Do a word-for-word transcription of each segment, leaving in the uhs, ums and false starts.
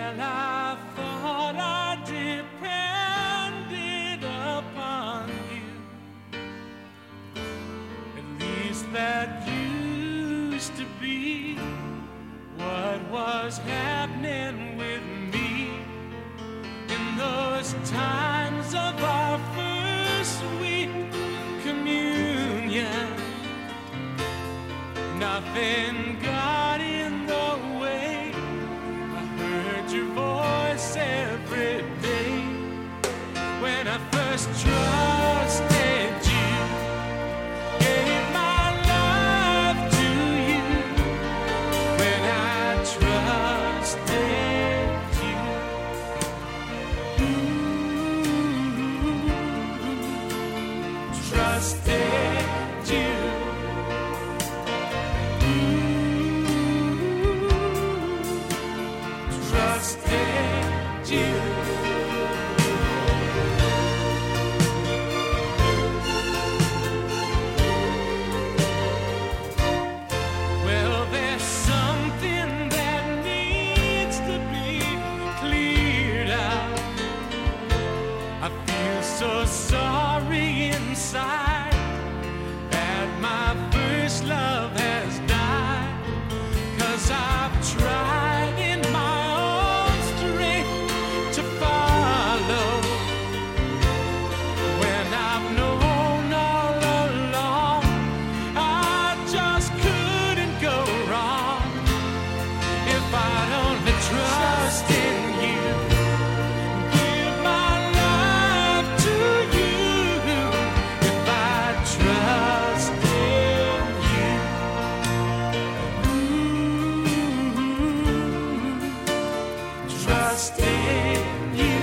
Well, I thought I depended upon you. At least that used to be what was happening with me in those times of our first sweet communion. Nothing got in the way. I heard your voice every day when I first trusted you. Gave my life to you when I trusted you. Ooh, trusted you. Trusted you. Well, there's something that needs to be cleared out. I feel so sorry inside that my first love has died, 'cause I've tried in my own strength to follow when I've known all along I just couldn't go wrong if I'd only trust in you. Give my life to you if I trust in you. Ooh, trust in you.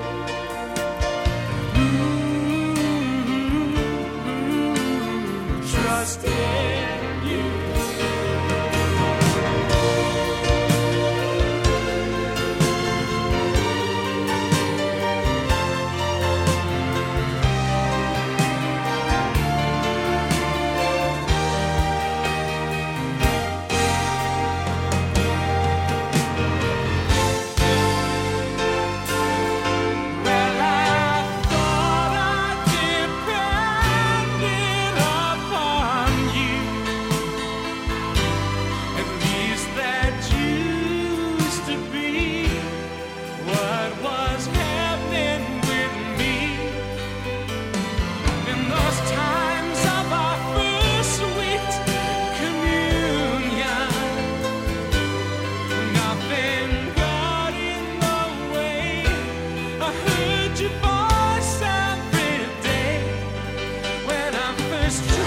Ooh, trust in you. Well, I thought I depended upon you. At least that used to be what was happening with me in those times of our first sweet communion. Nothing got in the way. I heard your voice every day when I first